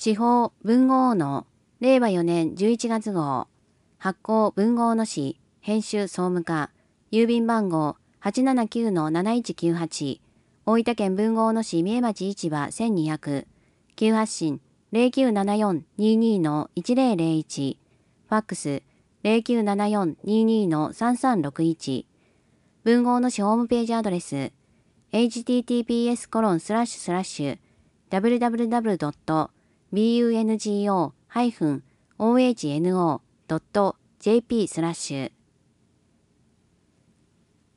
司法文豪の令和4年11月号。発行文豪の市。編集総務課。郵便番号 879-7198。大分県文豪の市三重町市場1200。急発進 0974-22-1001。ファックス 0974-22-3361。文豪の市ホームページアドレス https://www.bungo-ohno.jp/